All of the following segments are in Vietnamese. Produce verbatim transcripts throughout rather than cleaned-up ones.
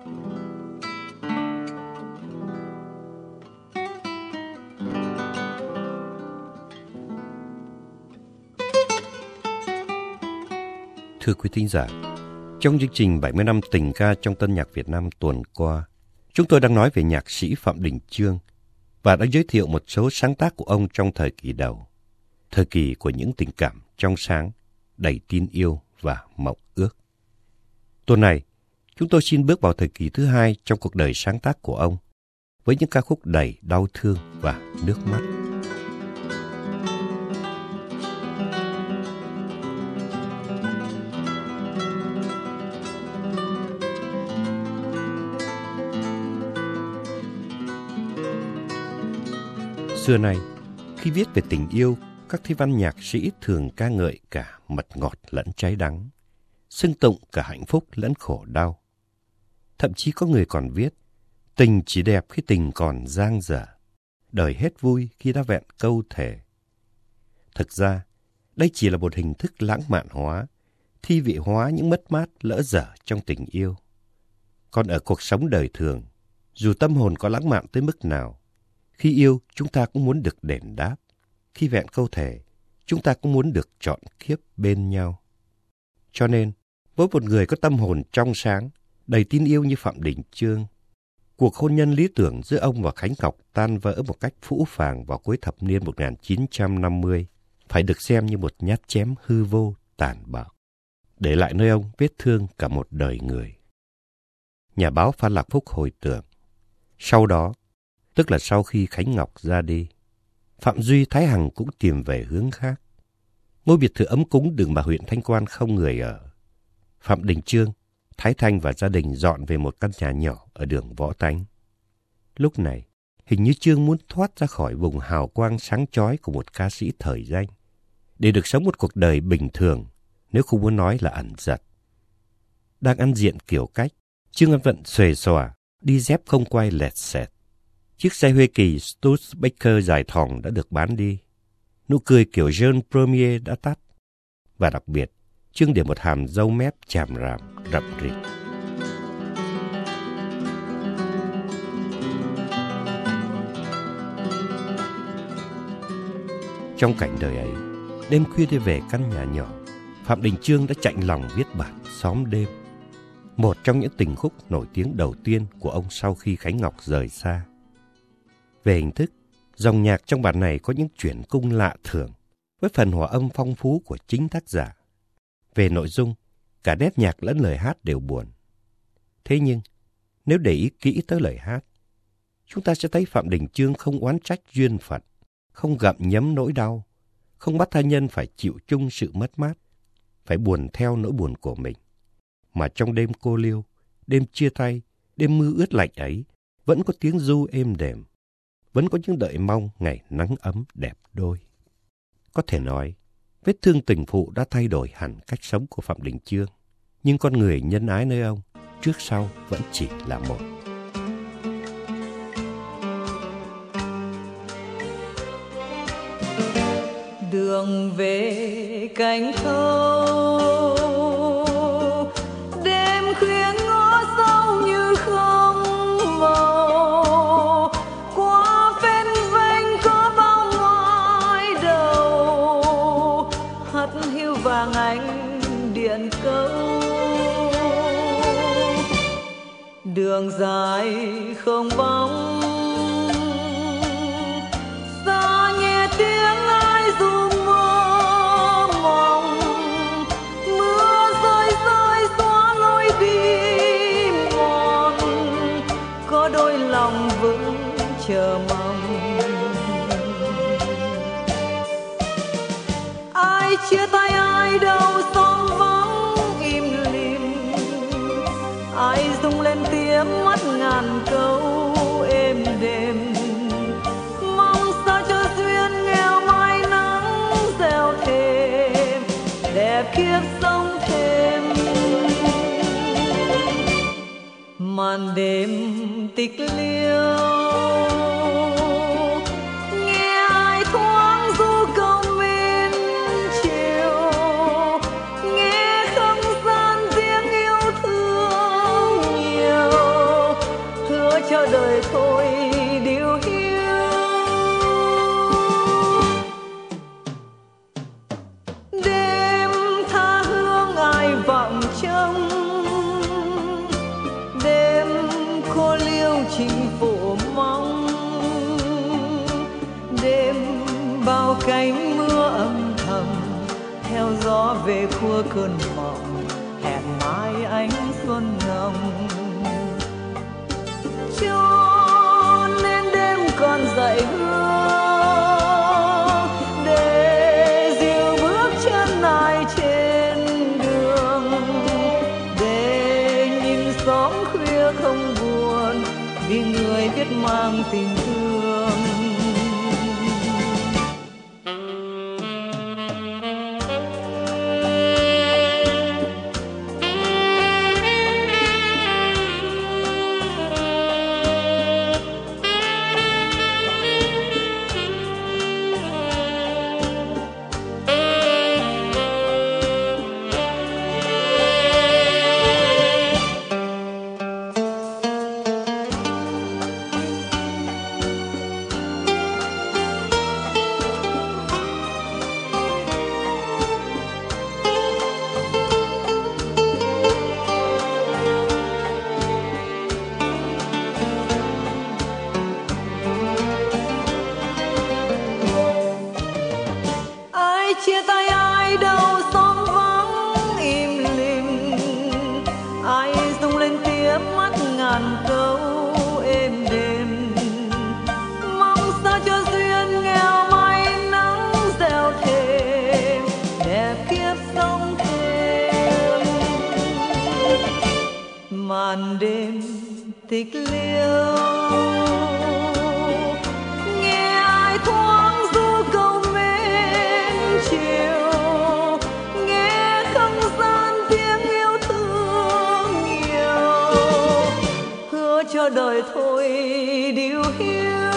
Thưa quý thính giả, trong chương trình bảy mươi năm tình ca trong tân nhạc Việt Nam tuần qua, chúng tôi đang nói về nhạc sĩ Phạm Đình Chương và đã giới thiệu một số sáng tác của ông trong thời kỳ đầu, thời kỳ của những tình cảm trong sáng, đầy tin yêu và mộng ước. Tuần này, chúng tôi xin bước vào thời kỳ thứ hai trong cuộc đời sáng tác của ông, với những ca khúc đầy đau thương và nước mắt. Xưa nay, khi viết về tình yêu, các thi văn nhạc sĩ thường ca ngợi cả mật ngọt lẫn trái đắng, xưng tụng cả hạnh phúc lẫn khổ đau. Thậm chí có người còn viết, tình chỉ đẹp khi tình còn dang dở, đời hết vui khi đã vẹn câu thề. Thực ra, đây chỉ là một hình thức lãng mạn hóa, thi vị hóa những mất mát lỡ dở trong tình yêu. Còn ở cuộc sống đời thường, dù tâm hồn có lãng mạn tới mức nào, khi yêu, chúng ta cũng muốn được đền đáp. Khi vẹn câu thề, chúng ta cũng muốn được trọn kiếp bên nhau. Cho nên, với một người có tâm hồn trong sáng, đầy tin yêu như Phạm Đình Chương, cuộc hôn nhân lý tưởng giữa ông và Khánh Ngọc tan vỡ một cách phũ phàng vào cuối thập niên một nghìn chín trăm năm mươi, phải được xem như một nhát chém hư vô tàn bạo, để lại nơi ông vết thương cả một đời người. Nhà báo Phan Lạc Phúc hồi tưởng, sau đó, tức là sau khi Khánh Ngọc ra đi, Phạm Duy Thái Hằng cũng tìm về hướng khác. Ngôi biệt thự ấm cúng đường mà huyện Thanh Quan không người ở. Phạm Đình Chương, Thái Thanh và gia đình dọn về một căn nhà nhỏ ở đường Võ Tánh. Lúc này, hình như Chương muốn thoát ra khỏi vùng hào quang sáng chói của một ca sĩ thời danh, để được sống một cuộc đời bình thường, nếu không muốn nói là ẩn dật. Đang ăn diện kiểu cách, Chương An Vận xuề xòa, đi dép không quay lẹt xẹt. Chiếc xe Huê Kỳ Studebaker dài thòng đã được bán đi. Nụ cười kiểu Jean Premier đã tắt. Và đặc biệt, Chương để một hàm râu mép chàm ràm, rậm rịt. Trong cảnh đời ấy, đêm khuya đi về căn nhà nhỏ, Phạm Đình Chương đã chạnh lòng viết bản Xóm Đêm, một trong những tình khúc nổi tiếng đầu tiên của ông sau khi Khánh Ngọc rời xa. Về hình thức, dòng nhạc trong bản này có những chuyển cung lạ thường, với phần hòa âm phong phú của chính tác giả. Về nội dung, cả nét nhạc lẫn lời hát đều buồn. Thế nhưng, nếu để ý kỹ tới lời hát, chúng ta sẽ thấy Phạm Đình Chương không oán trách duyên phận, không gặm nhấm nỗi đau, không bắt tha nhân phải chịu chung sự mất mát, phải buồn theo nỗi buồn của mình. Mà trong đêm cô liêu, đêm chia tay, đêm mưa ướt lạnh ấy, vẫn có tiếng ru êm đềm, vẫn có những đợi mong ngày nắng ấm đẹp đôi. Có thể nói, vết thương tình phụ đã thay đổi hẳn cách sống của Phạm Đình Chương, nhưng con người nhân ái nơi ông, trước sau vẫn chỉ là một. Đường về cánh thâu, đêm khuya ngõ sâu như không màu, qua phên vênh có bao ngoài đầu, hắt hiu vàng ánh điện câu. Đường dài không bóng, xa nghe tiếng ai ru mơ mộng, mưa rơi rơi xóa lối đi mòn, có đôi lòng vững chờ mong. Ai chia tay ai đâu xóm vắng im lìm, ai rung lên tiếng mắt ngàn câu êm đềm, mong sao cho duyên nghèo mai nắng gieo thêm đẹp kiếp sống thêm. Màn đêm tịch liêu, nghe ai thoáng ru câu bên chiều, nghe không gian tiếng yêu thương nhiều, cánh mưa âm thầm, theo gió về khua cơn mộng, hẹn mai ánh xuân ngầm. Cho nên đêm còn dậy hương để dìu bước chân ai trên đường, để nhìn xóm khuya không buồn vì người biết mang tình thương. Chia tay ai đâu xóm vắng im lìm, ai rung lên tiếng mắt ngàn câu êm đềm, mong sao cho duyên nghèo may nắng gieo thêm đẹp kiếp sống thêm. Màn đêm tịch liêu nghe ai thoáng ru câu chiều, nghe không gian tiếng yêu thương nhiều, hứa cho đời thôi điều hiu.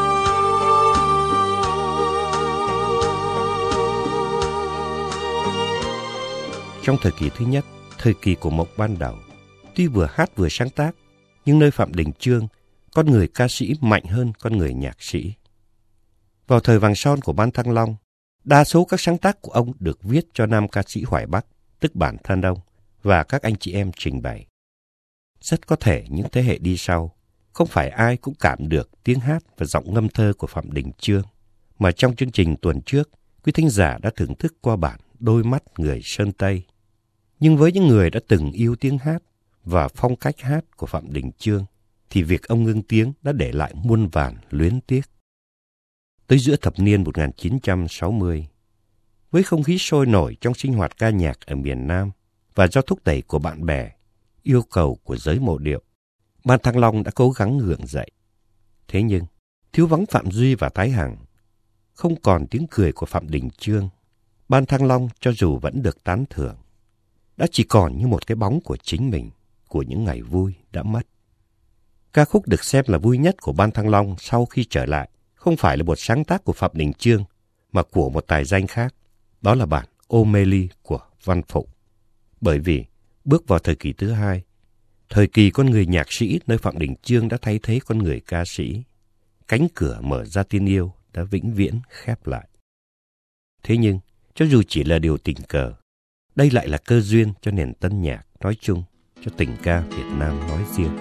Trong thời kỳ thứ nhất, thời kỳ của Mộc ban đầu, tuy vừa hát vừa sáng tác, nhưng nơi Phạm Đình Chương, con người ca sĩ mạnh hơn con người nhạc sĩ. Vào thời vàng son của Ban Thăng Long, đa số các sáng tác của ông được viết cho nam ca sĩ Hoài Bắc, tức bản thân ông, và các anh chị em trình bày. Rất có thể những thế hệ đi sau, không phải ai cũng cảm được tiếng hát và giọng ngâm thơ của Phạm Đình Chương, mà trong chương trình tuần trước, quý thính giả đã thưởng thức qua bản Đôi mắt người Sơn Tây. Nhưng với những người đã từng yêu tiếng hát và phong cách hát của Phạm Đình Chương, thì việc ông ngưng tiếng đã để lại muôn vàn luyến tiếc. Tới giữa thập niên một nghìn chín trăm sáu mươi, với không khí sôi nổi trong sinh hoạt ca nhạc ở miền Nam và do thúc đẩy của bạn bè, yêu cầu của giới mộ điệu, Ban Thăng Long đã cố gắng gượng dậy. Thế nhưng, thiếu vắng Phạm Duy và Thái Hằng, không còn tiếng cười của Phạm Đình Chương, Ban Thăng Long cho dù vẫn được tán thưởng, đã chỉ còn như một cái bóng của chính mình, của những ngày vui đã mất. Ca khúc được xem là vui nhất của Ban Thăng Long sau khi trở lại không phải là một sáng tác của Phạm Đình Chương, mà của một tài danh khác, đó là bản Ô Mê Ly của Văn Phụng. Bởi vì bước vào thời kỳ thứ hai, thời kỳ con người nhạc sĩ nơi Phạm Đình Chương đã thay thế con người ca sĩ, cánh cửa mở ra tin yêu đã vĩnh viễn khép lại. Thế nhưng, cho dù chỉ là điều tình cờ, đây lại là cơ duyên cho nền tân nhạc nói chung, cho tình ca Việt Nam nói riêng.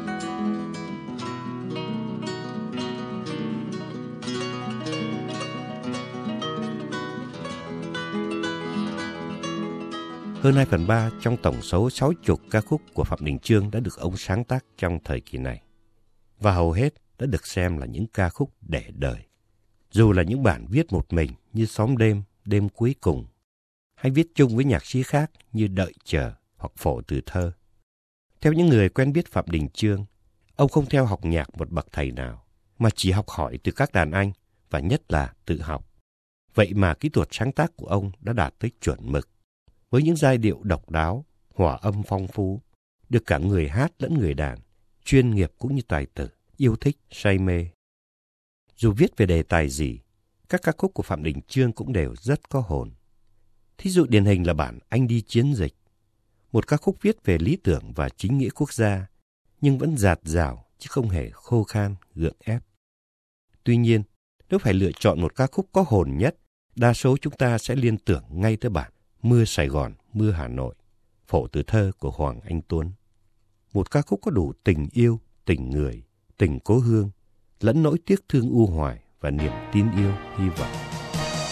Hơn hai phần ba trong tổng số sáu mươi ca khúc của Phạm Đình Chương đã được ông sáng tác trong thời kỳ này, và hầu hết đã được xem là những ca khúc để đời. Dù là những bản viết một mình như Xóm Đêm, Đêm Cuối Cùng, hay viết chung với nhạc sĩ khác như Đợi Chờ hoặc Phổ Từ Thơ. Theo những người quen biết Phạm Đình Chương, ông không theo học nhạc một bậc thầy nào, mà chỉ học hỏi từ các đàn anh và nhất là tự học. Vậy mà kỹ thuật sáng tác của ông đã đạt tới chuẩn mực, với những giai điệu độc đáo, hòa âm phong phú, được cả người hát lẫn người đàn, chuyên nghiệp cũng như tài tử, yêu thích, say mê. Dù viết về đề tài gì, các ca khúc của Phạm Đình Chương cũng đều rất có hồn. Thí dụ điển hình là bản Anh Đi Chiến Dịch, một ca khúc viết về lý tưởng và chính nghĩa quốc gia, nhưng vẫn dạt dào chứ không hề khô khan, gượng ép. Tuy nhiên, nếu phải lựa chọn một ca khúc có hồn nhất, đa số chúng ta sẽ liên tưởng ngay tới bản Mưa Sài Gòn, Mưa Hà Nội, Phổ Từ Thơ của Hoàng Anh Tuấn. Một ca khúc có đủ tình yêu, tình người, tình cố hương, lẫn nỗi tiếc thương u hoài và niềm tin yêu, hy vọng.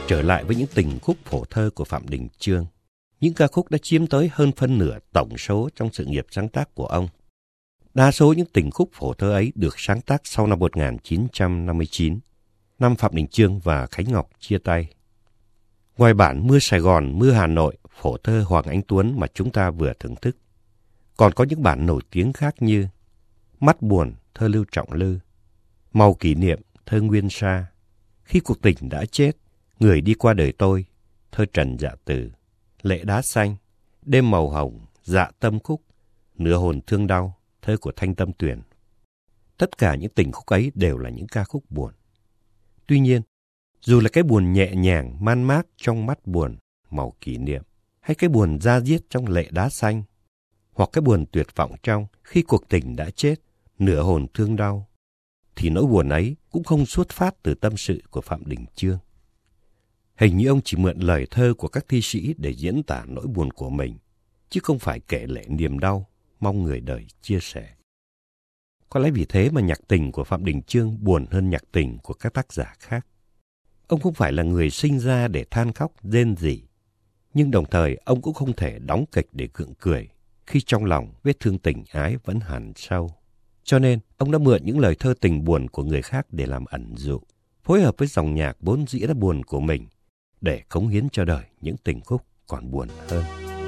Trở lại với những tình khúc phổ thơ của Phạm Đình Chương, những ca khúc đã chiếm tới hơn phân nửa tổng số trong sự nghiệp sáng tác của ông. Đa số những tình khúc phổ thơ ấy được sáng tác sau năm một nghìn chín trăm năm mươi chín, năm Phạm Đình Chương và Khánh Ngọc chia tay. Ngoài bản Mưa Sài Gòn, Mưa Hà Nội, phổ thơ Hoàng Anh Tuấn mà chúng ta vừa thưởng thức, còn có những bản nổi tiếng khác như Mắt Buồn, thơ Lưu Trọng Lư, Màu Kỷ Niệm, thơ Nguyên Sa, Khi Cuộc Tình Đã Chết, Người Đi Qua Đời Tôi, thơ Trần Dạ Từ, Lệ Đá Xanh, Đêm Màu Hồng, Dạ Tâm Khúc, Nửa Hồn Thương Đau, thơ của Thanh Tâm Tuyền. Tất cả những tình khúc ấy đều là những ca khúc buồn. Tuy nhiên, dù là cái buồn nhẹ nhàng, man mác trong Mắt Buồn, Màu Kỷ Niệm, hay cái buồn da diết trong Lệ Đá Xanh, hoặc cái buồn tuyệt vọng trong Khi Cuộc Tình Đã Chết, Nửa Hồn Thương Đau, thì nỗi buồn ấy cũng không xuất phát từ tâm sự của Phạm Đình Chương. Hình như ông chỉ mượn lời thơ của các thi sĩ để diễn tả nỗi buồn của mình, chứ không phải kể lể niềm đau, mong người đời chia sẻ. Có lẽ vì thế mà nhạc tình của Phạm Đình Chương buồn hơn nhạc tình của các tác giả khác. Ông không phải là người sinh ra để than khóc, rên rỉ, nhưng đồng thời ông cũng không thể đóng kịch để gượng cười khi trong lòng vết thương tình ái vẫn hằn sâu. Cho nên, ông đã mượn những lời thơ tình buồn của người khác để làm ẩn dụ, phối hợp với dòng nhạc vốn dĩ đã buồn của mình để cống hiến cho đời những tình khúc còn buồn hơn.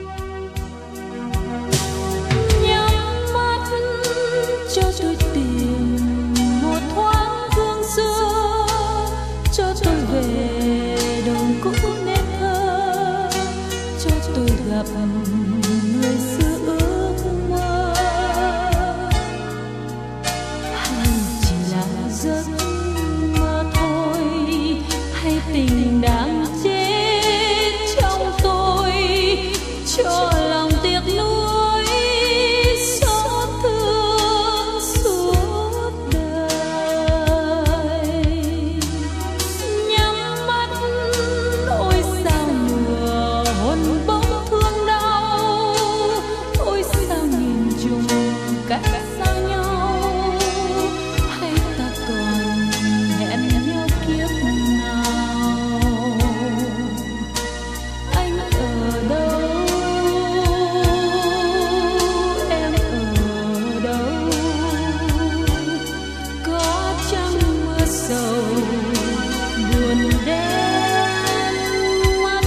Nhắm mắt cho tôi tìm một thoáng hương xưa, cho tôi về đồng cũ nên thơ, cho tôi gặp người xưa ước mơ. Hay chỉ là giấc mơ thôi, hay tình đang chết trong tôi, cho lòng tiếc nuối xót thương suốt đời. Nhắm mắt ôi sao nửa hồn bỗng thương đau, ôi sao nghìn trùng cách xa nhau, hay ta còn hẹn nhau kiếp nào. Anh ở đâu, em ở đâu, có chăng mưa sầu buồn đen mắt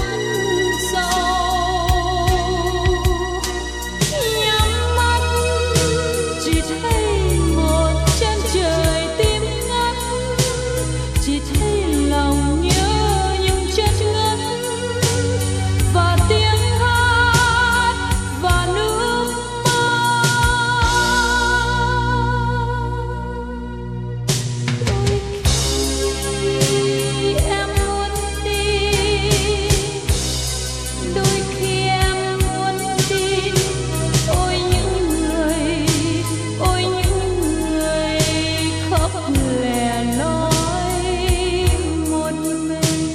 sâu. Nhắm mắt chỉ thấy một chân trời tím ngắt, chỉ thấy lòng nhớ nhung chết ngất, và tiếng hát và nước mắt. Đôi khi em muốn đi, đôi khi em muốn đi. Ôi những người, ôi những người khóc lẻ loi một mình.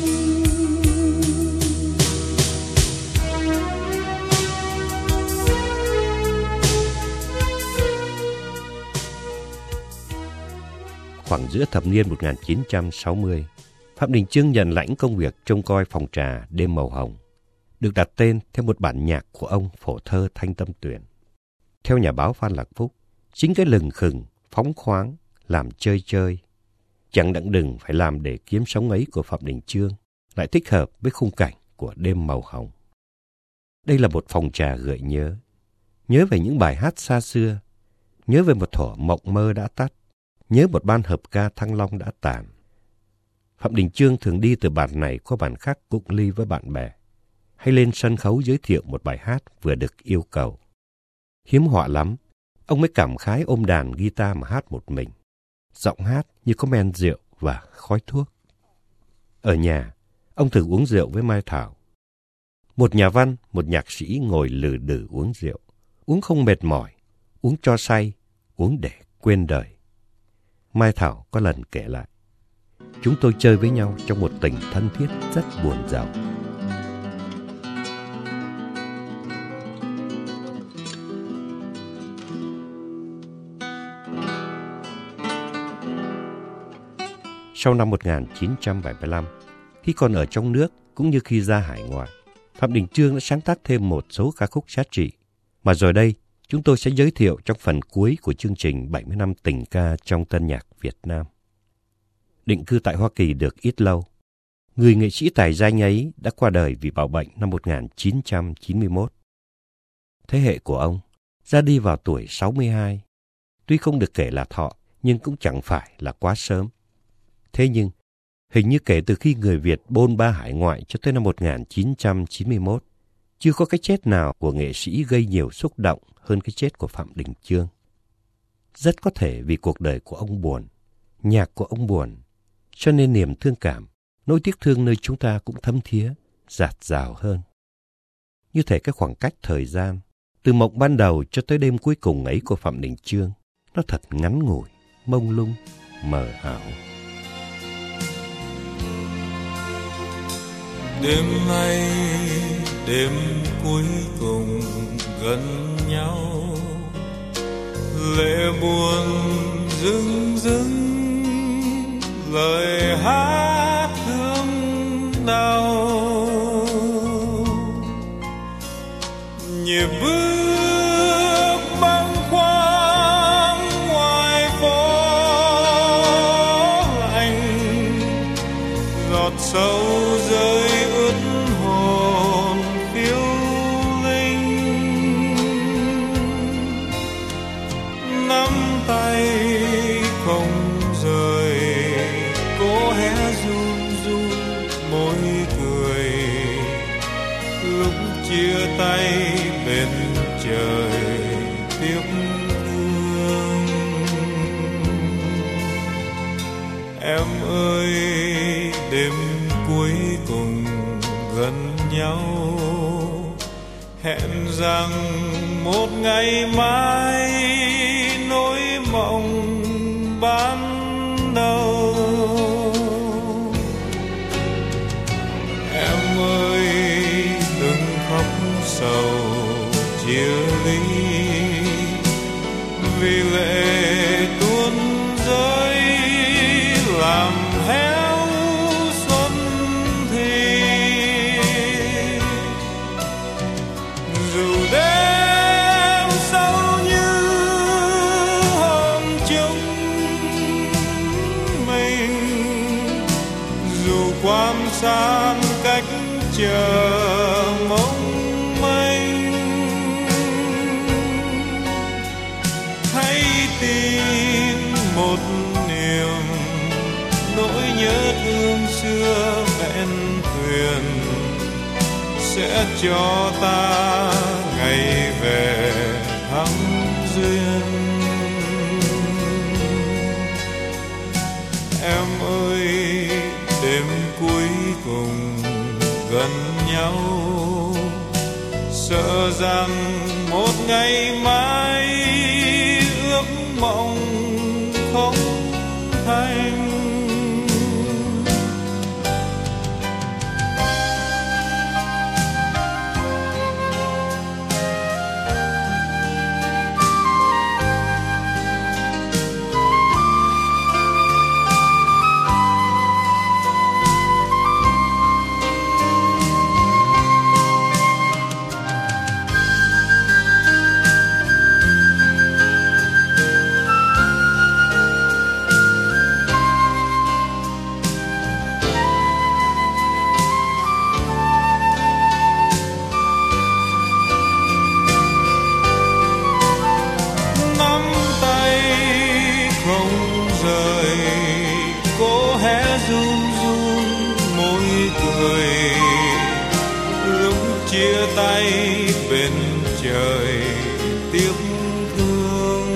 Khoảng giữa thập niên một nghìn chín trăm sáu mươi, Phạm Đình Chương nhận lãnh công việc trông coi phòng trà Đêm Màu Hồng, được đặt tên theo một bản nhạc của ông phổ thơ Thanh Tâm Tuyền. Theo nhà báo Phan Lạc Phúc, chính cái lừng khừng, phóng khoáng, làm chơi chơi, chẳng đặng đừng phải làm để kiếm sống ấy của Phạm Đình Chương lại thích hợp với khung cảnh của Đêm Màu Hồng. Đây là một phòng trà gợi nhớ, nhớ về những bài hát xa xưa, nhớ về một thuở mộng mơ đã tắt, nhớ một ban hợp ca Thăng Long đã tàn. Phạm Đình Chương thường đi từ bản này qua bản khác cụng ly với bạn bè, hay lên sân khấu giới thiệu một bài hát vừa được yêu cầu. Hiếm họa lắm, ông mới cảm khái ôm đàn guitar mà hát một mình. Giọng hát như có men rượu và khói thuốc. Ở nhà, ông thường uống rượu với Mai Thảo. Một nhà văn, một nhạc sĩ ngồi lừ đừ uống rượu. Uống không mệt mỏi, uống cho say, uống để quên đời. Mai Thảo có lần kể lại, chúng tôi chơi với nhau trong một tình thân thiết rất buồn giàu. Sau năm một nghìn chín trăm bảy mươi lăm, Khi còn ở trong nước cũng như khi ra hải ngoại, Phạm Đình Chương đã sáng tác thêm một số ca khúc giá trị, mà rồi đây chúng tôi sẽ giới thiệu trong phần cuối của chương trình bảy mươi năm tình ca trong tân nhạc Việt Nam. Định cư tại Hoa Kỳ được ít lâu, người nghệ sĩ tài danh ấy đã qua đời vì bạo bệnh năm một nghìn chín trăm chín mươi mốt. Thế hệ của ông ra đi vào tuổi sáu mươi hai, tuy không được kể là thọ nhưng cũng chẳng phải là quá sớm. Thế nhưng, hình như kể từ khi người Việt bôn ba hải ngoại cho tới năm một nghìn chín trăm chín mươi mốt, chưa có cái chết nào của nghệ sĩ gây nhiều xúc động hơn cái chết của Phạm Đình Chương. Rất có thể vì cuộc đời của ông buồn, nhạc của ông buồn, cho nên niềm thương cảm, nỗi tiếc thương nơi chúng ta cũng thấm thía, dạt dào hơn. Như thể cái khoảng cách thời gian, từ mộng ban đầu cho tới đêm cuối cùng ấy của Phạm Đình Chương, nó thật ngắn ngủi, mông lung, mờ ảo. Đêm nay, đêm cuối cùng gần nhau, lệ buồn rưng rưng, lời hát thương đau, nhịp bước bâng khuâng ngoài phố lạnh, giọt sâu rơi ướt hồn phiêu linh, nắm tay không rời, cố hé run run môi cười, lúc chia tay bên trời tiếc thương. Em ơi, đêm cuối cùng gần nhau, hẹn rằng một ngày mai nỗi mộng ban đầu. Em ơi, đừng khóc sầu chia ly, vì lệ tuôn rơi làm héo xuân thì. Dù đêm sâu như hôm chúng mình, dù quan san cách chờ mong manh, hãy tìm một niềm nỗi nhớ thương xưa vẹn thuyền, sẽ cho ta ngày về thắm duyên. Em ơi, đêm cuối cùng gần nhau, sợ rằng một ngày mai ước mộng không thành. Chia tay bên trời tiếc thương.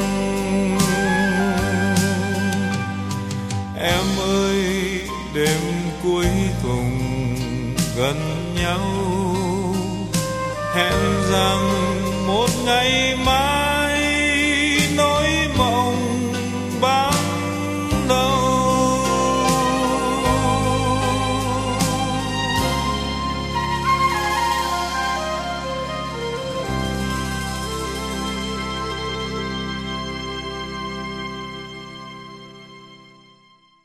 Em ơi, đêm cuối cùng gần nhau, hẹn rằng một ngày mai